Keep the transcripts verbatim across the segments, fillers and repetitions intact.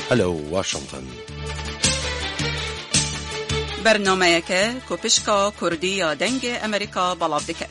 هلو واشنطن برنامه‌یک کوپشکا کردی یا دنگ امریکا بلاو دکه.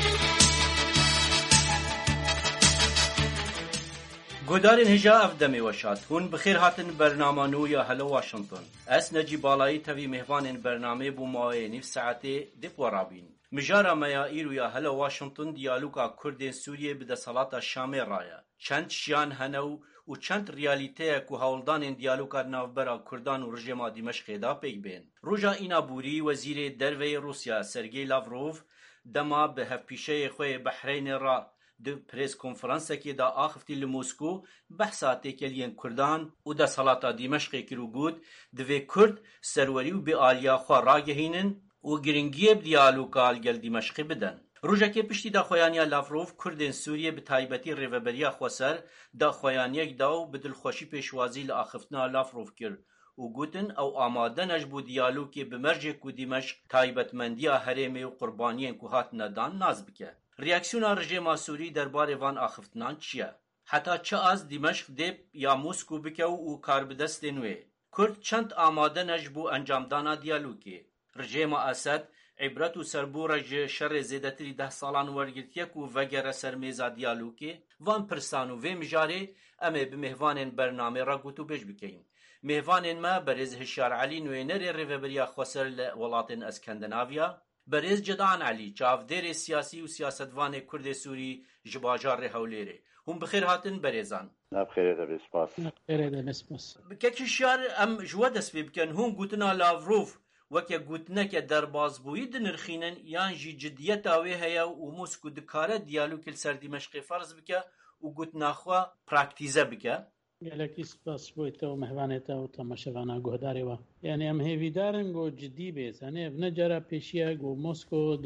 گودارین هجا افدمی وشات هون بخیر هاتن برنامه نو یا هلو واشنطن. اس نجی بالایی توی مهوان برنامه بومای نیف ساعتی دیپ ورابین. مجارا میائیر یا هلو واشنطن دیالوگا کردین سوریه بده صلاة شام رایا. چند شیان هنو و چند ریالیته که هولدان دیالوگا نوبرا کردان و رژیم دمشق دا پیک بین. روزا اینا بوری وزیر دروی روسیا سرگئی لاوروف دما به هفپیشه خوی بحرین را د پریس کنفرانس کې دا آخفتی لموسکو بحثاتی کلین کردان و دا صلاة دمشق کرو گود دوی کرد سروری و بی آلیا خواه راگهینن و گرنگیب دیالوگال گل دمشق بدن. روژا که پشتی دا خویانیا لاوروف کردین سوریه به تایبتی ریوبریا خواسر دا خویانیک داو بدل خوشی پیشوازی لآخفتنا لاوروف کرد و گوتن او آماده نجبو دیالوگی بمرج کو دمشق تایبتمندیا هرمی و قربانیین که هات ندان ناز بکه. ریاکسیون رژیم سوری درباره وان آخفتنان چیه؟ حتی چه از دمشق دیب یا موسکو بکه و کار بدست نوی. کرد چند آماده نجبو انجام دانا دیالوگی. رژیم اسد عبرت و سربورج شر زیدتری ده سالان ورگرتیک و وگر سرمیزا دیالوگی وان پرسانو و مجاره امه بمهوان برنامه را گوتو بج بکین. مهوان ما برز هشار علی نوینر ریوبریا خسر لولاتن اسکندناویا برز جدان علی چافدر سیاسی و سیاستوان کرد سوری جباجار هولیره هم بخیر هاتن برزان بخیر ده بسپاس بخیر ده بسپاس ککشار ام جوا دست بکن هم گوتنا لاوروف وکه گوتنه که در بازبویی دنرخینن یان جی جدیت آوه هیا و موسکو دکاره دیالوگ سر دمشق فرض بکه و گوتنا خوا پراکتیزه بکه گلکی سپاس بویتا و مهوانتا و تماشاوانا گهداری و یعنی ام هیویدارن گو جدی بیز هنه نجارا پیشیا گو موسکو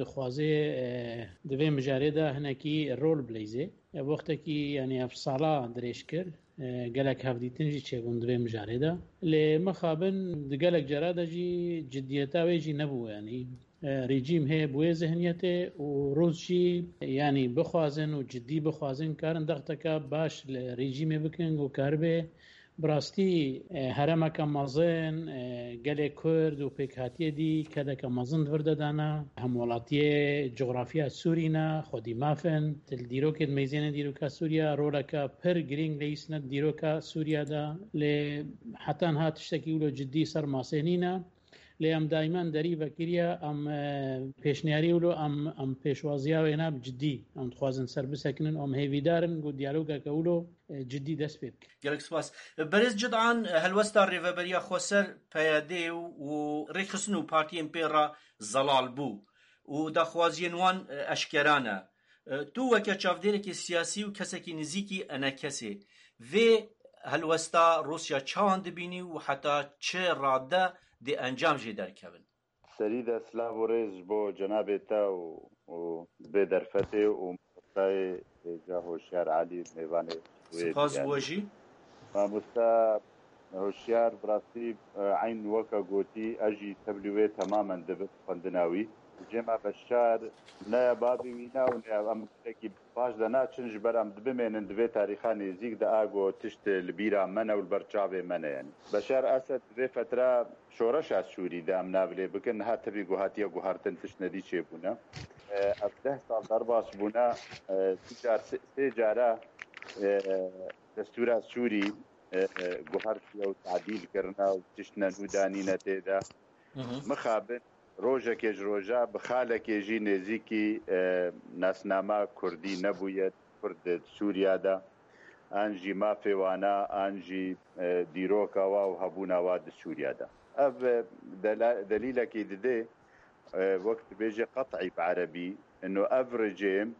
دخوازه دوی مجاره ده هنکی رول بلیزه وقتی که یعنی افصالا دریش کرد گلک هفدیتن جی چه بون دوی مجاره ده لی مخابن دگلک جراده جی جدیتا وی جی نبو یعنی رژیم هی بوی ذهنیت و روز چی یعنی بخوازن و جدی بخوازن کارن دغتکا باش رژیم بکن و کار به براستی هرم کم مازن گله کرد و پیکاتی دی کده کم مازن ورده دانا همولاتی جغرافیا سورینا خودی مافن تل دیروکت میزین دیروکا سوریا رولکا پر گرینگ لیسنا دیروکا سوریا دا لی حتی هاتشتکی ولو جدی سر ماسینینا لیم دائما دری وکریا ام پیشنیاری ولو ام ام پیشوازیا و اینا جدی ام خوازن سر بسکنن ام هیویدارن گو دیالوگا کولو جدی دست بید. گلک سپاس. برز جدعان هلوستا ریوبریا خوسر پیاده و ریخسنو پارتی امپیرا زلال بو و دخوازین وان اشکرانه. تو وکه چافدره که سیاسی و کسی که نزیکی انا کسی و هلوستا روسیا چاند بینی و حتی چه راده دی انجام جی درکبن. سرید اسلام و ریز بو جناب تا و, و بدرفته و مستای جا هوشیار علی میوانه سپاس بوجی ما مستا هوشیار براستی عین وکا گوتی اجی تبلیوه تماما دبت خندناوی جمع بشار نه بابی وینا و نه ام کی باش دنا چنج برام دبمن دبه تاریخانی زیگ د اگو تشت البیرا من او البرچاوه من يعني بشار اسد به فتره شورش از شوری دام نابله بکن ها تبي گوهاتیا گوهارتن تش ندی چه بونا افده سال درباس بونا تجار سجاره دستور سوری گوهارتیا و تعدیل کرنا و تش نودانی نتیدا مخابن روژه که روژه بخاله که جی نزیکی ناسنامه کردی نبوید کرد سوریا دا انجی مافی وانا انجی دیروکا و هبونا واد سوریا دا اف دلیل که دیده وقت بیجی قطعی بعربی انه اف رجیم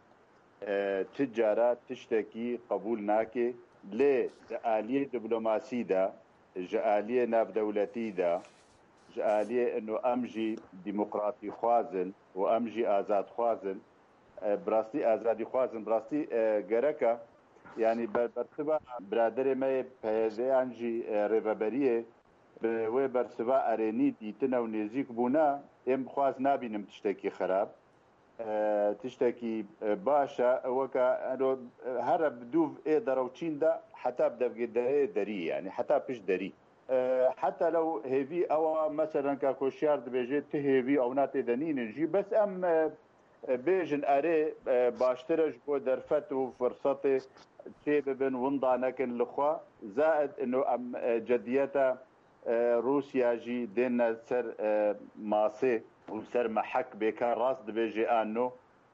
تجارات تشتكي قبول ناكي ليه آلية دبلوماسي دا آلية ناف دولتي دا آلية انه امجي ديمقراطي خوازن وامجي ازاد خوازن براستي ازادي خوازن براستي جركا يعني برتبا برادر ما بهذه انجي ريفابريه و برتبا اريني ديتنا ونزيك بونا ام خواز نابينم تشتكي خراب تشتكي باشا وكا هرب دوف إيدر وتشيندا حتى بدأ بقدر دري يعني حتى بيش دري حتى لو هيفي أو مثلا كاكوشيار دبيجي تهيفي أو ناتي دنين نجي بس أم بيجن أري باشترج بو درفت وفرصتي شيء ببن ونضع نكن لخوا زائد إنه أم جديته روسيا جي دينا سر ماسي وسر محك بكار راس دبيجي انه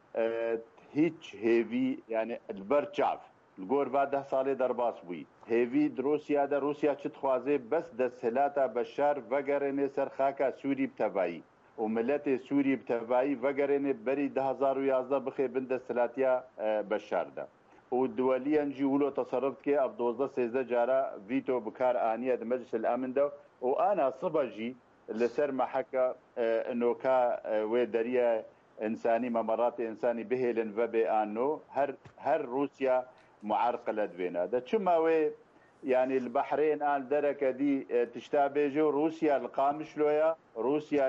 هيتش هيفي يعني البرچاف الجور بعد سالي درباس بوي هيفي روسيا دا روسيا تخوازي بس دسهلاتا بشار وگرنه سر خاكا سوري بتبعي وملت سوري بتبعي وگرنه بري ده هزار ويازده بخي بند دسهلاتيا بشار دا والدوليا نجي ولو تصرفت كي افدوزده سيزده جارا فيتو بكار آنية مجلس الامن دا وانا صبجي لسر محكة انه كا ويدريا انساني ممرات انساني بهلن وبي انه هر هر روسيا معرقله بينا ده شما وي يعني البحرين ان دركه دي تشتابيجو روسيا القامش لويا روسيا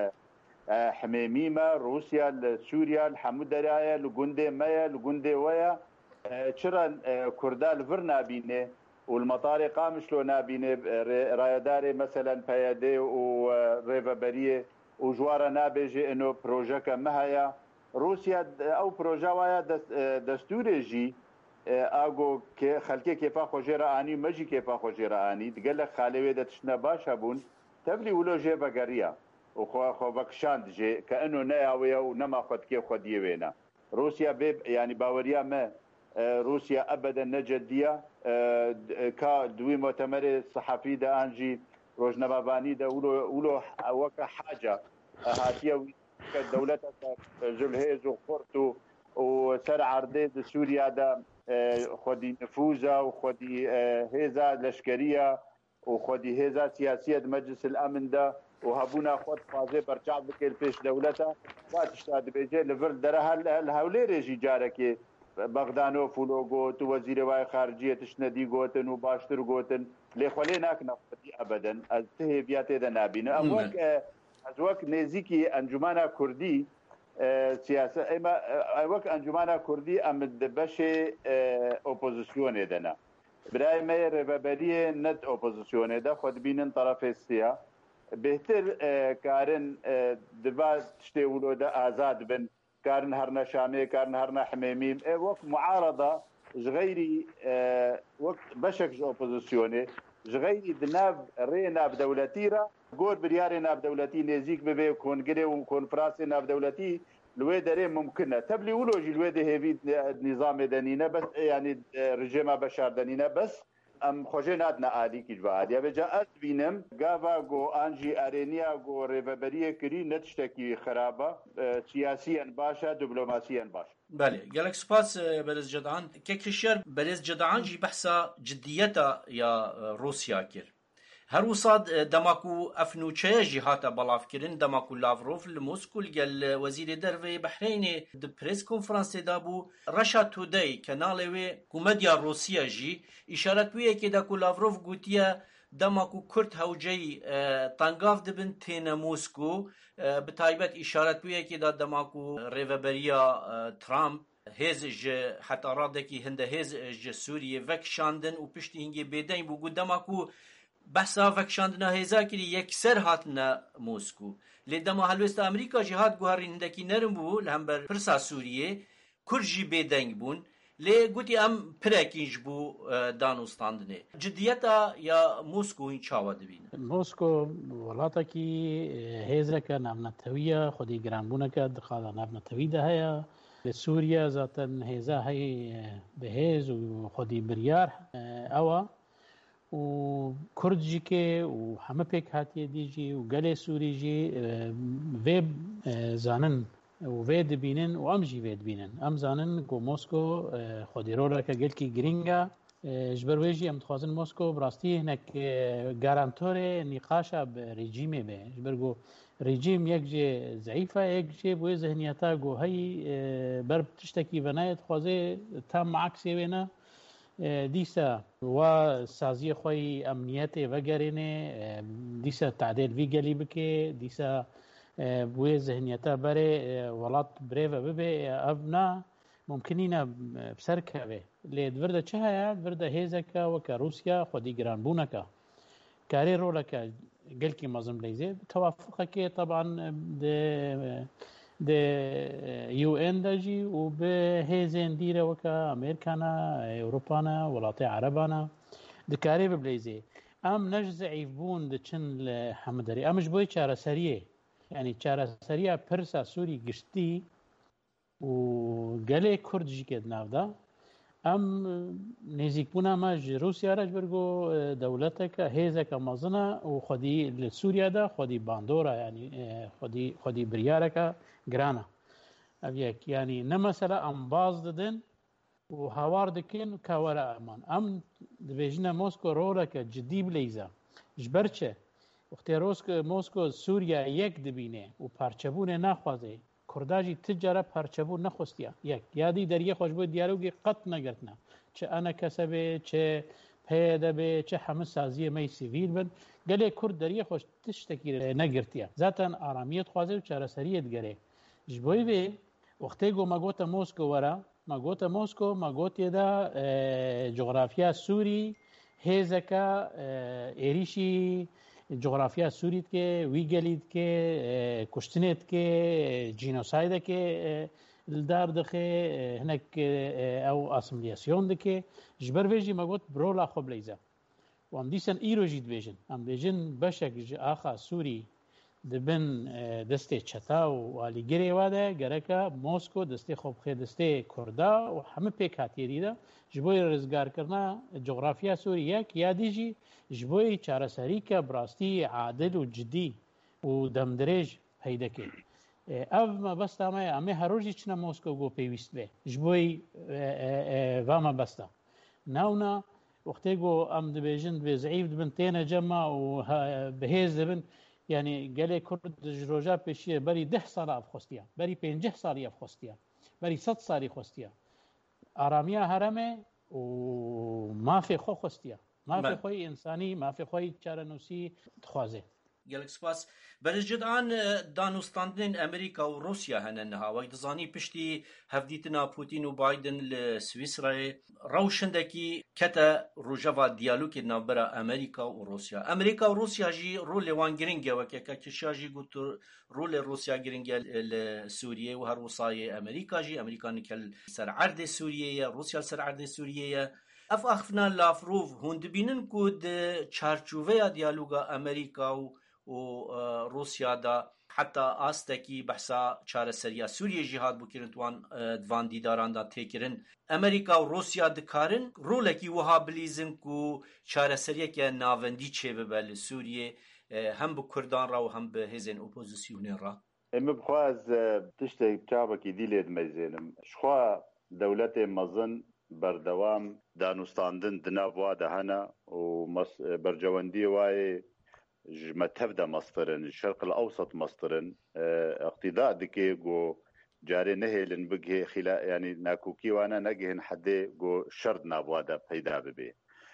الحميميمه روسيا سوريا الحمود درايا لغوندي مايا لغوندي ويا تشرا كردال فرنا بينه والمطار قامش لو نابينه رايداري مثلا بيادي وريفابريه وجوارا نابيجي انه بروجيكا مهيا روسيا او بروجاوايا دستوري جي اگو که خلکی کیفا خوجرا آنی مجی کیفا خوجرا آنی تقول لك خالوی ده تشنا باش هبون تبلي ولو جي بقريا وخو خو بكشاند جي كانه ناويه ونما خد كيف خد يوينا روسيا بيب يعني باوريا ما روسيا ابدا نجديه كا دوي مؤتمر الصحفي ده انجي روجنباباني ده ولو ولو وك حاجه هاتيه دولتها جلهيز وخورتو وسر عرضي سوريا ده خودي نفوذه وخودي هيزا لشكريه وخودي هيزا سياسيه مجلس الامن ده وهبونا خود فازي برجع بكل فيش دولتها واتشتاد بيجي لفرد درها الهولي ريجي جاركي بغدانو فولو قوت وزير واي خارجيه تشندي قوتن وباشتر قوتن لخوليناك نفدي ابدا التهي بياتي ده نابينا اموك ازوك نيزيكي انجمانا كردي سياسه اما وقت انجمانا كردي ام دبشه اوبوزيسيون دنا براي مير ربابليه نت اوبوزيسيون ده خود بينن طرف السيا بهتر كارن دبا تشتولو ده ازاد بن كارن هرنا شامي كارن هرنا حميميم وقت معارضه غيري وقت بشك اوبوزيسيون غيري دناب رينا بدولتيرا قول برياري ناب دولتي نزيك ببي كون قري وكون فراسي ناب دولتي لوي داري ممكنه تبلي ولوجي لوي دي هيفي نظام دنينا بس يعني رجيمه بشار دنينا بس ام خوجينا ادنا ادي كيجبا ادي بجا بينم غافا جو انجي ارينيا جو ريفابريه كري نتشتكي خرابه سياسيا باشا دبلوماسيا باشا بله قالك سباس برز جدعان ككشير برز جدعان جي بحثا جديتها يا روسيا كير هر وصاد دماكو افنوچه جهات بلاف كرين دماكو لافروف لموسكو قال وزير درفي بحريني د بريس كونفرنس دابو رشا توداي كانالوي كوميديا روسيا جي اشارت ويه كي داكو لافروف قوتيا دماكو كرت هوجي طنقاف دبن تينا موسكو بتايبت اشارت ويه كي دا دماكو ريفابريا ترامب هز حتى رادكي هند هز سوريا وكشاندن وبشتي هنگي بيدين بو دماكو بحثا فکشاندنا هزا کری یکسر هاتنا موسکو لیدما هلوست امریکا جهاد گوهرین هندکی نرم بو لهمبر پرسا سوریه کرجی بیدنگ بون لی گوتی ام پرکینج بو دانوستاندنه جدیتا یا موسکو این چاوا دبینه موسکو ولاتا کی هزا که نامنتویه خودی گرانبونه که دخواهد نامنتوی ده هیا سوريا ذاتا هزا هي بهز وخودي بريار اوا وكرد جيكي وحما بيك هاتي ديجي وقالي سوري جي فيب زانن وفيد بينن وامجي فيد بينن ام زانن كو موسكو خودي رولا كجلكي جرينجا جبر ويجي ام تخوازن موسكو براستي هناك غارانتوري نقاشا بريجيمي به جبرغو ريجيم يكجي ضعيفه يكجي بو ذهنيتا جو هي برب تشتكي بنايت خوازي تام عكسي وينا دیسا و سازی خوی امنیت وگرینه دیسا تعدیل وی گلی بکه دیسا بوی ذهنیتا بره ولات بریو ببه ابنا ممکنینا بسر کوه لید ورده چه هیا ورده هیزکا وکا روسیا خودی گران بونکا کاری رولکا قل کی مازم لیزه توافقه که طبعا ده ده یو ان دجی و به هیزن دیره وکا امریکانا اوروپانا ولات عربانا دکاری ببلیزه ام نج ضعیف بون د چن حمدری امش بوی چاره سریه یعنی چاره سریه پرسا سوری گشتی و گله کرد جی کد نافدا ام نزیک بونا ما روسیا راج برگو دولتک هیزک مازنا و خودی سوریا دا خودی باندورا یعنی خودی خودی بریارک گرانا اویک یعنی نه مثلا ام باز ددن و هوار دکن کاورا امان ام دبیجنا موسکو رولک جدی بلیزا جبرچه وقتی روسک موسکو سوریا یک دبینه و پارچبونه نخوازه کرداجی تجاره پارچبون نخواستیا یک یادی دریه خوشبو دیالوگی قط نگرتنا چه انا کسبه چه پیدا به چه همه سازی می سیویل بن گله کرد دریه خوش تشتکی نگرتیا ذاتن آرامیت خوازه و چاره سریت گره جبوی به وقتی گو مگوتا موسکو ورا مگوتا موسکو مگوتی دا جغرافیا سوری هیزکا ایریشی جغرافیا سوریت که ویگلیت که کشتنیت که جینوساید که دار دخه هناك او اسمبلياسيون دکه جبر ویجی مگوت برولا خو بلیزا و ام دیسن ایرو جید بیجن ام بیجن بشک آخا سوری دبن دسته چتا و آلیگری واده گرکا موسکو دسته خوب خیر دسته کردا و همه پیک هاتیری دا جبوی رزگار کرنا جغرافیا سوری یک یادی جی جبوی چاره سری که براستی عادل و جدی و دمدرج پیدا که او ما بستا ما امه هروجی چنا موسکو گو پیوست به جبوی و ما بستا ناونا وقتی گو ام دبیجن به ضعیف دبن تینا جمع و بهیز دبن یعنی گله کرد جروجا پیشیه بری ده سال افخستیا بری پنجه سالی افخستیا بری صد سالی خستیا آرامیا هرمه و مافی خو خستیا مافی خوی انسانی مافی خوی چارنوسی خوازه gelek spas berjid an danûstandinên Amerîka û Rûsya hene niha wek dizanî piştî hevdîtina Putin û Biden li Swîsrayê rewşindekî kete rojeva diyalogê navbera Amerîka û Rûsya. Amerîka û Rûsya jî rolê wan giring e wekeke kişiya jî got rolê Rûsya giring e li Sûriyê û her wîsayê Amerîka jî Amerîka nikel ser erdê Sûriyê Rûsya ser erdê Sûriyê ev axivina Lavrov hûn dibînin ku di çarçoveya diyaloga Amerîka û و روسیا دا حتی آستکی بحثا چاره سریا سوریه جهاد بکرن توان دوان دیداران دا تکرن امریکا و روسیا دکارن رولکی وها بلیزن کو چاره سریا که ناوندی چه ببل سوریه هم به کردان را و هم به هزین اپوزیسیون را ام بخواز تشتي بتابك ديلد مزينم شخوا دولت مزن بردوام دانوستاندن دنابوا دهنا و برجواندي واي متفدا مصدرن الشرق الاوسط مصدرن اقتداء دكي جو جاري نهلن بقى خلا يعني ناكوكي وانا نجهن حد جو شرد نابوادا بيدا ببي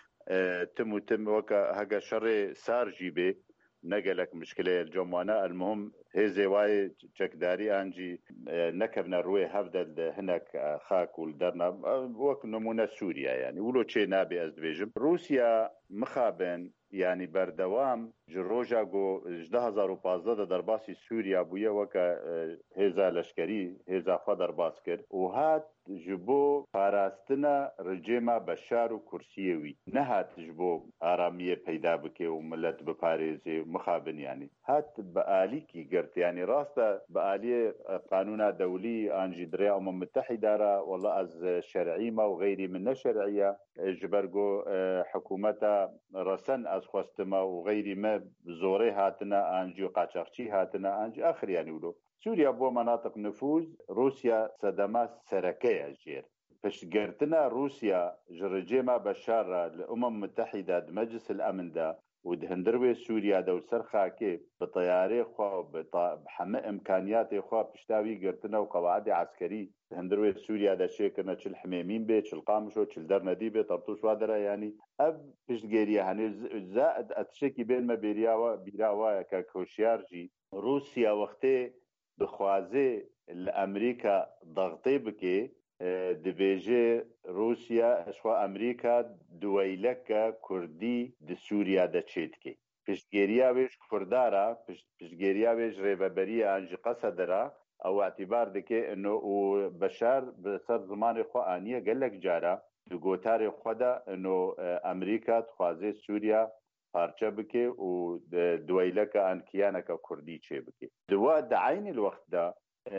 تم تم وكا هجا شر سار جيبي نقلك مشكله الجموانا المهم هي زواي تشكداري انجي نكبنا روي هفدل هناك خاك ولدرنا وك نمونه سوريا يعني ولو شيء نابي ازدبيجم روسيا مخابن يعني بردوام جروجا جو اجده هزار و پازده درباسی سوریا بویه وکا هزا لشکری هزا خوا درباس کرد و هات جبو پاراستنا رجیما بشار و کرسیوی نه هات جبو آرامیه پیدا بکه و ملت بپاریزه مخابن يعني هات بآلی کی گرت يعني راستا بآلی قانون دولی انجی دریا امم متحده را والله از شرعی ما و غیری من شرعیه جبرگو حکومتا رسن از خواستما و غیری ما زوری هاتنا انجی قاچاقچی هاتنا انجی آخر يعني ولو سوريا بو مناطق نفوذ روسيا صدمات سركية جير فشقرتنا روسيا جرجيما بشار الأمم المتحدة مجلس الأمن دا ودهندروي سوريا دو سرخاكي بطياري خو بحمى إمكانيات خو بشتاوي قرتنا وقواعد عسكري هندروي سوريا دا شيء كنا تشل حميمين بيت تشل قامشو تشل درندي بيت طرطوش وادرا يعني أب بيش جيريا هني زائد أتشكي بين ما بيرياوا بيراوا ككوشيارجي روسيا وقتي بخوازي الأمريكا ضغطي بكي دبيجي روسيا اشوا أمريكا دويلك كردي د سوريا دا تشيتكي بيش جيريا بيش كردارا بيش جيريا بيش ريبابريا أنجي قصدرا او اعتبار دکه انه بشار بسر زمان خو انیه گلک جارا دگوتار خدا انه امریکا تخوازه سوریا پارچه بکه و دویلک انکیانک کردی چه بکه دوا دعین الوقت دا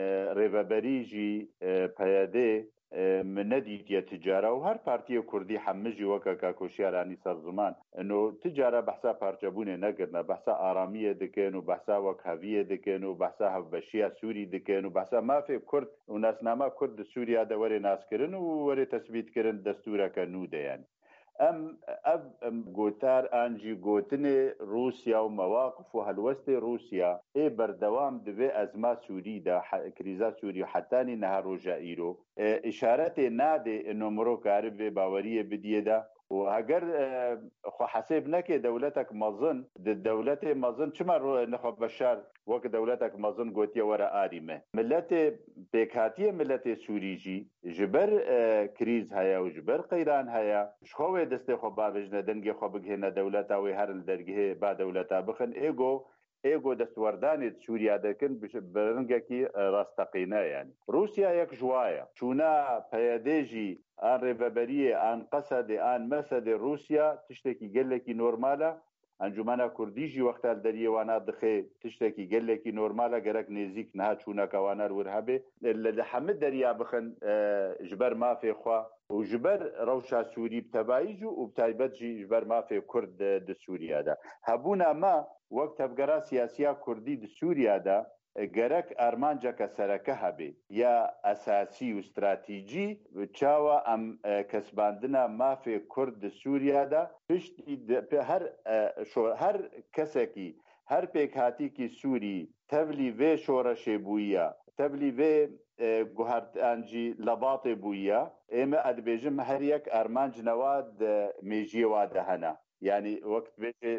ریوبریجی پیاده من ندیدیه تجاره و هر پارتی کردی حمجی وکا کاکوشیارانی سر زمان انه تجاره بحثا پارچبونه نگرنه بحثا آرامیه دکن و بحثا وکهویه دکن و بحثا هفبشیه سوری دکن و بحثا ما فی کرد و ناسنامه کرد سوریا ده وری ناس کرن و وری تثبیت کرن دستوره کنوده یعنی ام اب ام گوتار انجی گوتن روسیا و مواقف و هلوست روسیا ای بردوام دوی ازما سوری دا کریزا سوری حتانی نها روژا ایرو اشارت ناده انو مرو کارب باوریه بدیه دا و اگر خو حساب نکه دولتك مظن دولت مظن چما رو نخو بشار وک دولتك مظن گوتیه ورا آریمه ملت بیکاتیه ملت سوری جی جبر کریز هیا و جبر قیران هیا شخوه دسته خو بابجنه دنگی خو بگهنه دولتا و هر درگه با دولتا بخن ایگو ایگو دستوردانی سوریا دکن برنگه کی راستقینه یعنی روسیا یک جوایا چونا پیادیجی آن ریوبریه آن قصد آن مسد روسیا تشتکی گلکی نورمالا انجمنا کردیجی وقت دریه وانا دخه تشتکی گلکی نورمالا گرک نزیک نه چونا کوانر ورهبه لحمد دریا بخن جبر ما في خوا وجبر روشا سوري بتبايجو وبتايبت جبر ما في كرد د سوريا دا هبونا ما وقت بقرا سياسية كردي د سوريا دا گرک ارمانجا کسرکه هبه یا اساسی و استراتیجی چاوا ام کسباندنا مافی کرد سوریا دا پشت هر شو هر کسکی هر پیکاتی کی سوری تبلی و شورش بویا تبلی و گوهرت انجی لباط بویا اما ادبیجم هر یک ارمانج نواد میجی وادهنا يعني وقت بيجي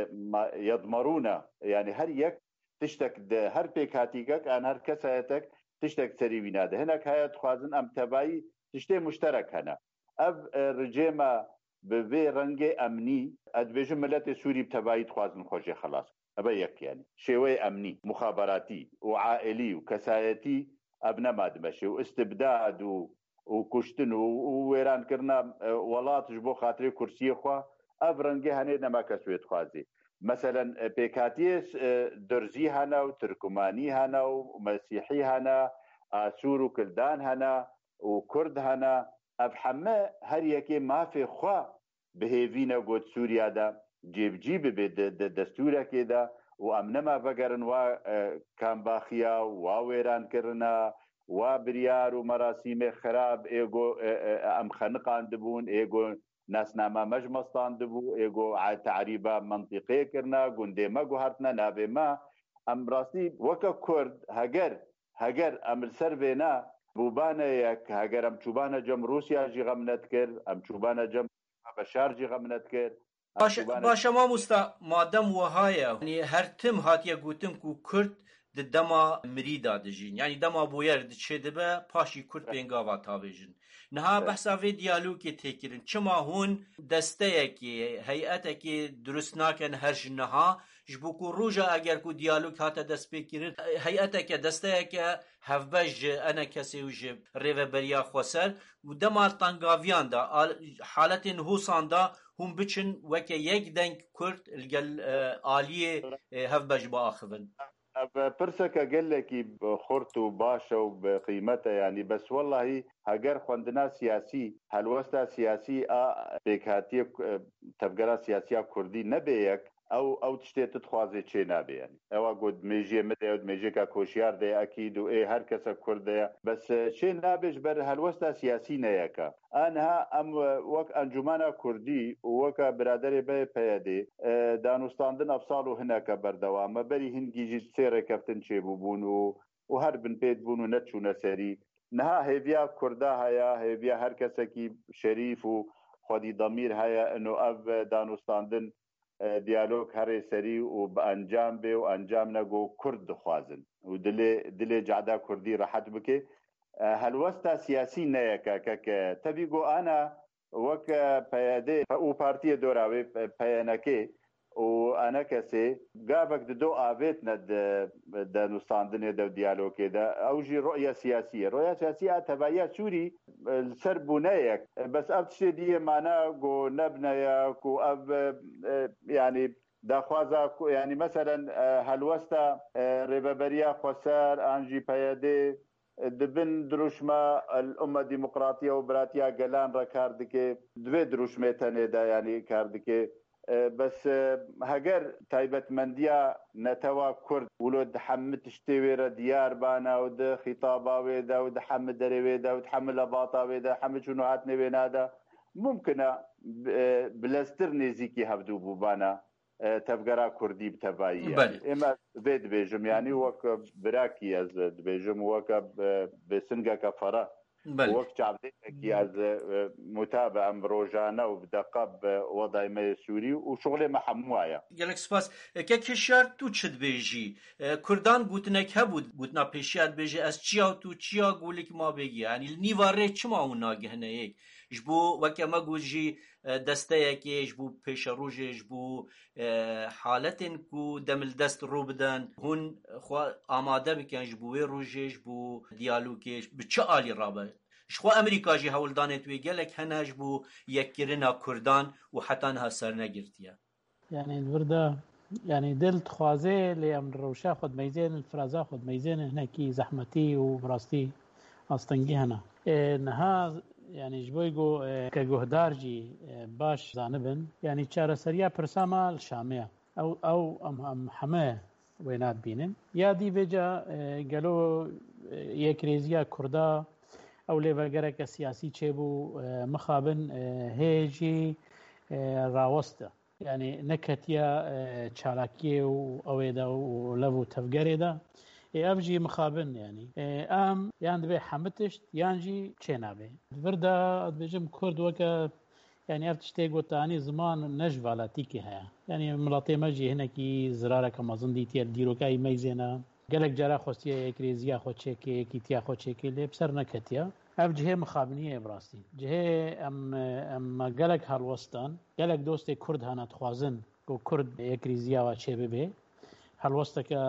يضمرونا يعني هر یک تشتك هر بيكاتيكك ان هر كسايتك تشتك سري بيناده هناك هيا خوازن ام تبعي تشتي مشترك هنا اب رجيما ببي رنگي امني ادبيج ملت سوري بتبعي خوازن خوجي خلاص ابا يك يعني شيوي امني مخابراتي وعائلي وكسايتي ابنا مادمشي واستبداد و وكشتن وويران كرنا ولات جبو خاطري كرسي خوا افرنگي هني نما كسويت خوازي مثلا بيكاتيس درزي هنا وتركماني هنا ومسيحي هنا سور وكلدان هنا وكرد هنا افحما هر يكي ما في خوا بهيفينا قد سوريا دا جيب جيب بدستورة كده وامنما بقرن و كان باخيا وويران كرنا وبريار ومراسيم خراب ايغو ام خنقان دبون ايغو ناس ناما مجمستان دبو ايغو تعريبا منطقي كرنا گنده ما گوهرتنا نابه ما ام راسي وكا كرد هگر هگر ام سربنا بوبانا يك هگر ام چوبانا جم روسيا جي غمنت كر ام چوبانا جم بشار جي غمنت كر باش باش ما مستا مادم وهايا يعني هر تم هاتيا گوتم کو كرد د دما مريدا دجين يعني دما بوير دچه دبه پاشي كرد بينگاوا تابجن نها بحثا في ديالوگي تكرن چما هون دستيكي هيئتكي درست ناكن هرج نها جبوكو روجا اگر کو ديالوگ هاتا دست بكرن هيئتك دستيكي هفبج انا كسي وجب ريفبريا خوسر ودما طنگاويان دا حالت هوسان دا هم بچن وكا يك دنگ كرد الگل آليه هفبج باخفن برسك قال لك بخورته باشا وبقيمته يعني بس والله هجر خوندنا سياسي هل وستا سياسي ا بكاتي تبقرا سياسيه كردي نبيك ئەو ئەو شتێت تخوازێ چێ نابێنی ئەوە گوت مێژێ مدەوت مێژێکە کۆشیار دەیە ئەکید و ئێ هەر کەسە کوردەیە بەس چێ نابێش بەر هەلوەستا سیاسی نەیەکە ئەنها ئەم وەک ئەنجومانە کوردی وەکە برادەرێ بێ پەیەدێ دانوستاندن ئەفساڵ و هەنەکە بەردەوامە بەری هەنگیژی سێ ڕێکەفتن چێبوو بوون و و هەر بن پێت بوون و نەچوونە سەری نها هێڤیا کوردا هەیە هێڤیا هەر کەسێکی شەریف و خودی دەمیر هەیە ئەنو ئەv دانوستاندن دیالۆگ هەرێ سەری و بە ئەنجام بێ و ئەنجام نەگۆ کورد دخوازن و دلێ دلێ جعدا کوردی ڕەحەت بکێ هەلوەستا سیاسی نەیەکە کەکە تەبی گۆ ئانا وەک پەیەدێ و پارتیە دۆراوێ پەیەنەکێ و ئەنە کەسێ گاڤک ددۆ ئاوێت نە دەنووساندنێ دە دیالۆکێدا ئەوژی ڕۆیە سیاسیە ڕۆیە سیاسی ئاتەبایە سووری سەر بوونەیەک بەس ئەو شتێ دیە مانە گۆ نەبنەیە و ئەv ینی داخوازە ینی مەسەرەن هەلوەستە ڕێبەبەریە خۆسەر ئانژی پەیەدێ دبن دروشمە ئەمە دیموقراتیە و براتیا گەلان ڕەکار دکێ دوێ دروشمێتەنێدا ینی کار دکێ بەس هەگەر تایبەتمەندیە نەتەوە کورد ولۆ دحەمت شتێوێرە دیار بانە و د خیتاباوێدا و دحەمت دەرەوێدا و دحەمت لە باڵاوێدا حەمت چون و هاتنەوێ نادا ممکنە بلەستر نێزیکی هەبدوو بووبانە تەبگەرا کوردی بتەبایی ئێمە بێ دبێژم ینی وەک براکی ئەز دبێژم وەکە بێسنگەکە فەرە وەک چاودێکی ئەز متابە ئەم ڕۆژانە و بدەقە وەدایمە سووری و شغلێمە هەموو وایە gelek spas ke kişar tu çi dibêjî Kurdan gotinek hebû gotina pêşiya dibêje ez çiya tu çiya golik ma bêgiye yanî li nîva rê çima hûn nagihîneyek ji bo weke me got jî desteyekê ji bo pêşerojê ji bo haletên ku demil dest rû bidin hûn xwe amade bikin ji bo wê rojê ji bo diyalogê bi çi alî rabe Şxwa Amerîka jî hewldanê wê gelek hene ji bo yekkirina Kurdan û heta niha sernegirtiye. Yani birda yani dil dixwaze lê em rewşa xwedmeyzên firaza xwedmeyzên hinekî zehmetî û birastî astengî hene. Niha yani ji bo got ke guhdar jî baş zanibin yani çareseriya pirsama li Şamê ye. Ew ew em heme wê nadibînin. Ya dî vêca gelo yekrêziya Kurda ew lêvegereke siyasî çêbû mixabin hê jî rawest e. Yani neketiya çalakiyê û ew de û lev û tevgerê de ev jî mixabin yani em yan dibe hemî tişt yan jî çê nabe vir de dibêjim Kurd weke yani ev tiştê gotanî ziman ne ji valetîkê heye yani miletê me jî hinekî zirareke mezin dîtiye dîrokayî meyzêne gelek cara xwestiye yekrêziya xwe çêkê yekîtiya xwe çêkê lê bi ser neketiye ev cihê mixabiniyê birastî cihê em em gelek helwestan gelek dostê Kurd hene dixwazin ku Kurd yekrêziya we çê bibe helwesteke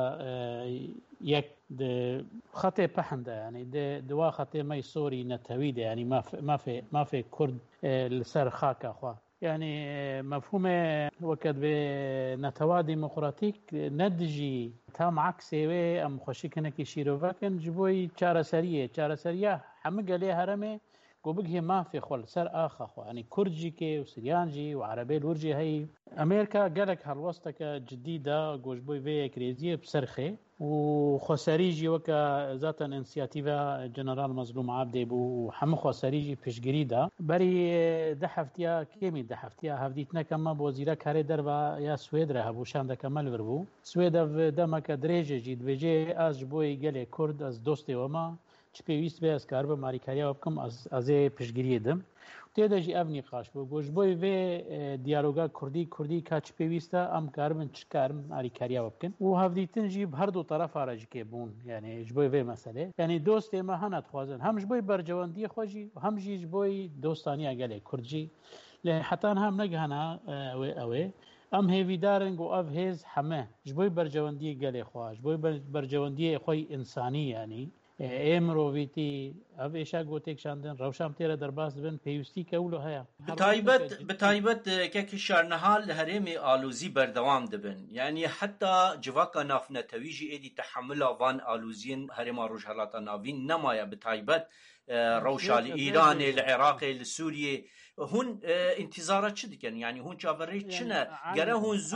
yek di xetê pehn de yani di di wa xetê me Sorî netewî de yani mafê mafê Kurd li ser xaka xwe yani mefhûmê weke divê netewa demokratîk nedijî tam aksê wê em xweşik hinekî şîrovekin ji bo çareseriyê çareseriya hemû gelê herêmê got bigihê mafê xwe li ser axa xwe yani Kurd jî kê û Siryan jî û Erebê lûr jî heyî Amerîka gelek helwesteke cidî da got ji bo vê yekrêziyê bi ser xê û xweserî jî weke zaten înisiyatîva General Mazlûm Abdê bû û hemû xweserî jî piştgirî da berî di heftiya kêmî di heftiya hevdîtineke me bi wezîrek herê derve ya Swêd re hebû şandeke me li vir bû Swêd ev demeke dirêjê jî dibêje ez ji bo gelê Kurd ez dostê we me çi pêwîst bê ez karibim alîkariya we bikim ez ê piştgiriyê dim têde jî ev nîqaş bû got ji bo vê diyaloga Kurdî Kurdî ka çi pêwîst e em karibin çi karin alîkariya we bikin û hevdîtin jî bi her du tarafa re jî kêbûn yani ji bo vê meselê yani dostê me hene dixwazin hem ji bo bercewendiyê xwe jî hem jî ji bo dostaniya gelê Kurd jî lê hetan hem negihana wê ew ê em hêvîdarin got ev hêz heme ji bo bercewendiyê gelê xwe ji bo bercewendiyê xwe însanî yani ê mirovîtî ev êşa gotek şandin rewşam tê re derbas dibin pêwîstî kewlo heye bi taybet bi taybet kekî şarniha li herêmê alûzî berdewam dibin yani heta civaka navnetewî jî êdî tehemûla van alûziyên herêma Rojhilata Navîn nemaye bi taybet rewşa li Îranê li Iraqê li Sûriyê hûn intîzara çi dikin yani hûn çaverê çi ne gere hûn zû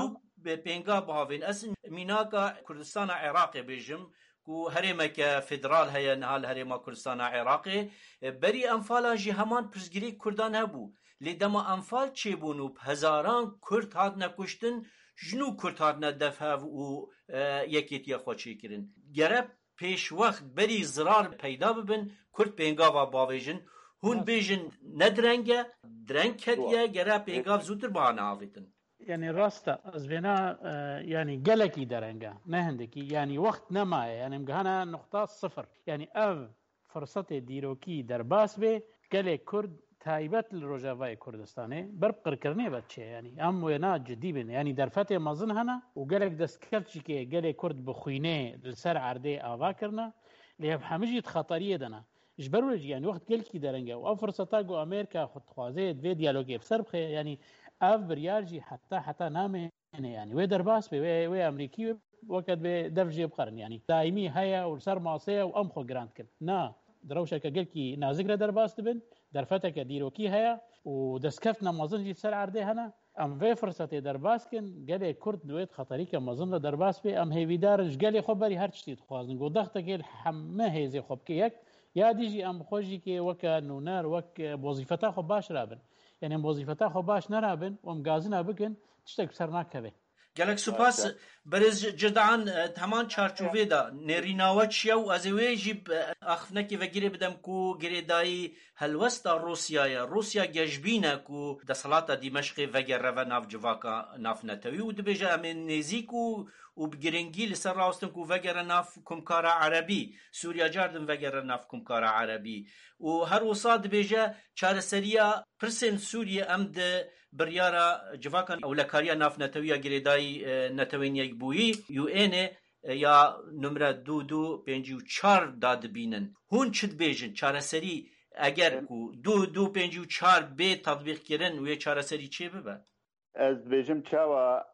پێنگا بهاوێن ئەس میناکە کوردستانە عێراقێ بێژم و هەرێمێکە فدرال هەیە نهال هەرێما کوردستانە عێراقێ بەری ئەمفالا ژی هەمان پرسگیری کوردان هەبوو لێ دەما ئەمفال چێبوون و هەزاران کورد هاتنە کوشتن ژن و کورد هاتنە دەفهەv و یەکێتیە خۆچیکردن گەرە پێش وەخت بەری زرار پەیدا ببن کورد پێنگاوا باوێژن هون بێژن نەدرەنگە درەنگ کەدیە گەرە پێنگاو زووتر بەها ناوێتن يعني راستا أزبنا يعني جلكي درنجا نهندكي يعني وقت نما يعني مجهنا نقطة صفر يعني أف فرصة ديروكي درباس به جلك كرد تايبات الرجاوي كردستاني بربقر كرني بتشي يعني أم وينا جديبن يعني درفتي مازن هنا وجلك دسكرتشي كي جلك كرد بخوينه للسر عردي أفاكرنا اللي حمجي خطرية دنا جبرولج يعني وقت جلكي درنجا وأفرصة جو أمريكا خد خوازيد في ديالوجي بسرب يعني اف بريارجي حتى حتى نامه يعني وي درباس وي وي امريكي وقت بدفجي بقرن يعني دائمي هيا وسر ماسيه وامخو جراند كل نا دروشه كجلكي نازقره درباس تبن درفتك ديروكي هيا ودسكفتنا مازنجي سر عرضي هنا ام في فرصه درباس كن قال كرد دويت خطري كمازن درباس بي ام هي بيدارج قال خبري هر شتي خوازن قو ضغطك الحمه هي زي خبكيك يا ديجي ام خوجي كي وكا نونار وك وظيفته خو باش رابن يعني وظيفته خو باش نرابن ومغازنا بكن تشتك سرناك به گەلک سوپاس بەرز جدعان هەمان چارچوڤێدا نێریناوە چیە و ئەزێوێژی ئاخفنەکی vegirê بدەم ku girêdayî helwesta Rûsyayê Rûsya gejbîne ku deselata Dîmeşqê vegereve nav civaka navnetewî û dibêje em ê nêzik û û bi girîngî li ser rawestin ku vegere nav Komkara Erebî Sûriya cardin vegere nav Komkara Erebî û her wisa dibêje çareseriya pirsên Sûriyê em di biryara civaka ewlekariya navnetewiya girêdayî netewên yekbûyî U N'ê ya numre du du pêncî û çar da dibînin hûn çi dibêjin çareserî eger ku du du pêncî û çar bê tadbîqkirin wê çareserî çê bibe ez dibêjim çawa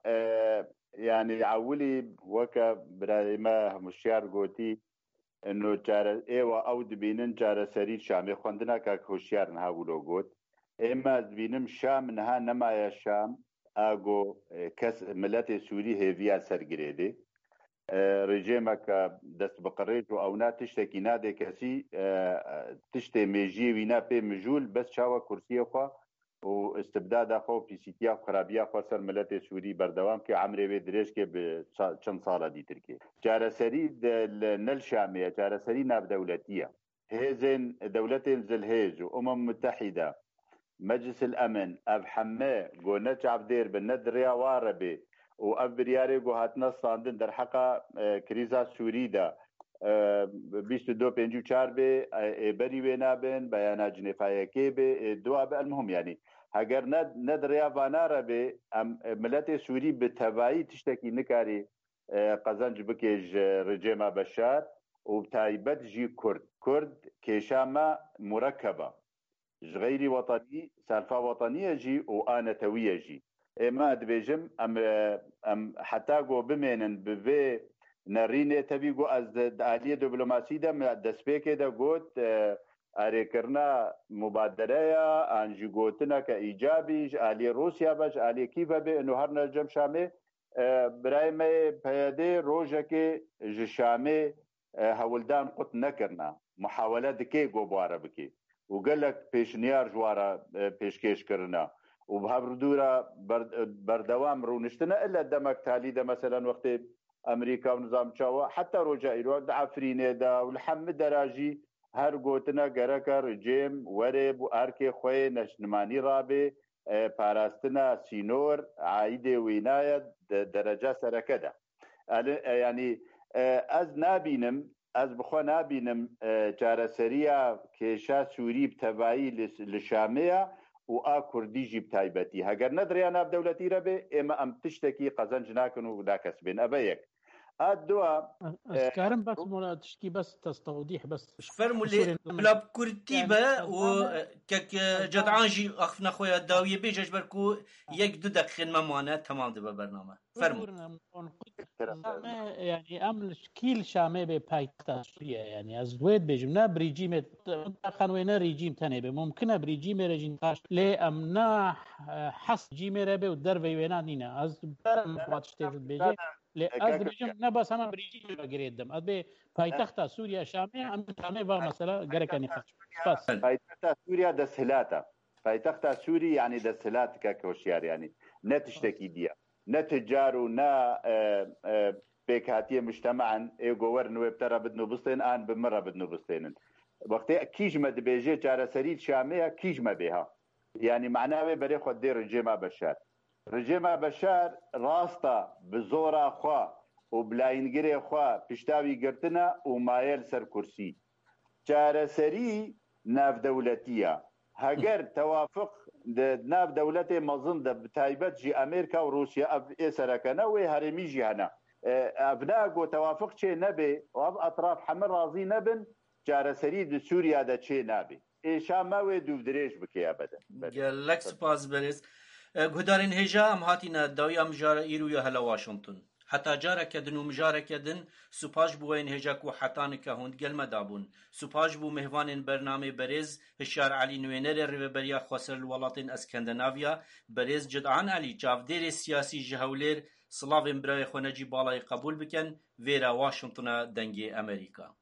yani ewilî weke birayê me hemûşyar gotî انه çare êwa ew dibînin çareserî Şamê xwendineka hoşyar niha wilo got ême ez dibînim Şam niha nemaye Şam ago kes miletê Sûrî hêviya sergirêdê rejêmeka dest bi qirêj û ew na tiştekî nade kesî tiştê mêjiyê wî na pê mijûl bes çawa kursiyê xwe û istibdada xwe û pîsîtiya xerabiya xwe ser miletê Sûrî berdewam kê emrê wê dirêj kê bi çend sala dîtir kê çareserî nel Şamê çareserî navdewletî ye hêzên dewletên Zilhêj û Umam Mutehîda Meclisil Emin ev heme got ne çavdêr bin ne diriya ware bê û ev biryarê got hatine standin derheqa krîza Sûrî de bîst û du pêncî û çar bê êberî wê nabin beyana cinêfayekê bê dua be elmuhim yanî heger ne diriya vanare bê em miletê Sûrî bi tevayî tiştekî nikarî qezenc bike ji rejêma Beşar û taybet jî Kurd Kurd kêşa me murekkeba ji xeyrî wetanî serfa wetanîye jî û anetewiye jî ême dibêjim em em heta got bimênin bi vê nerînê tevî got ez di aliyê diplomasî de destpêkê de got erêkirina mubadereya an jî gotineke îcabî ji aliyê Rûsya be ji aliyê Kîevê bê û her ne cem Şamê birayê me peyedê rojekê ji Şamê hewildan qut nekirina muhawele dike got ware bike û gelek pêşniyar ji wara pêşkêş kirina û bi hevdûra berdewam rûniştine illa demek talî de meselen wextê Amerîka û nizam çawa heta roja îro di Efrînê de û li hemû dera jî her gotine gereka rejêm werê bû erkê xwe neşnimanî rabê parastina sînor aîdê wînaye derece sereke de yanî ez nabînim ez bi xwe nabînim çareseriya kêşa Sûrî bi tevayî li Şamê ye û a Kurdî jî bi taybetî heger nediriya navdewletî re bê ême em tiştekî qezenc nakin û nakesibên ev yek هادوا أذكرهم بس مولا تشكي بس تستوضيح بس فرموا لي بلا بكرتيبة وكك جدعانجي أخفنا خويا داوية بيجاج بركو يك دو دقيقة ممانة تمام دبا برنامج فرموا يعني أمل كيل شامي ببايتا سوريا يعني أزويد بيجمنا بريجيم خانوينا ريجيم تاني ممكنة بريجيم ريجيم تاش لي أمنا حس جيمي ربي ودر وينا نينا أز برم باتشتي بيجي لأز بيجم نبأ سما بريجيم بقريدم أبي بايتخت سوريا شامي أم شامي بقى مثلا جرك نخش بس بايتخت سوريا دسهلاتا بايتخت سوري يعني دسهلات ككوشيار يعني نتشتكي ديا نتجار ونا بيكاتية مجتمعا ايغور نوبترا بدنو بستين آن بمرة بدنو بستين وقتی کیجمه دبیجه جاره سرید شامه کیجمه بها يعني معناه بري خود دير رجيم بشار رجيم بشار راستا بزورا خوا وبلاينجري خوا بشتاوي قرتنا ومايل سر كرسي جاره سري ناف دولتيه هاجر توافق ناف دولتي مظن بتايبت جي امريكا وروسيا اب اسركنا وهرمي جي هنا ابناء توافق شيء نبي واب اطراف حمر راضي نبن جاره سري سوريا دا شيء نبي ایشا ما دو دريج بكي ابدا لك سپاس بريس گهدارين هجا ام هاتينا داويا مجارة ايرو يا هلا واشنطن حتى جارة كدن ومجارة كدن سپاش بوين هجاكو حتانك هند قل مدابون سپاش بو مهوان برنامه بريز هشار علي نوينر ريبريا خسر الولاطين اسكندنافيا بريز جدعان علي جافدير السياسي جهولير سلاف امبراي خونجي بالاي قبول بكن فيرا واشنطن دنجي امريكا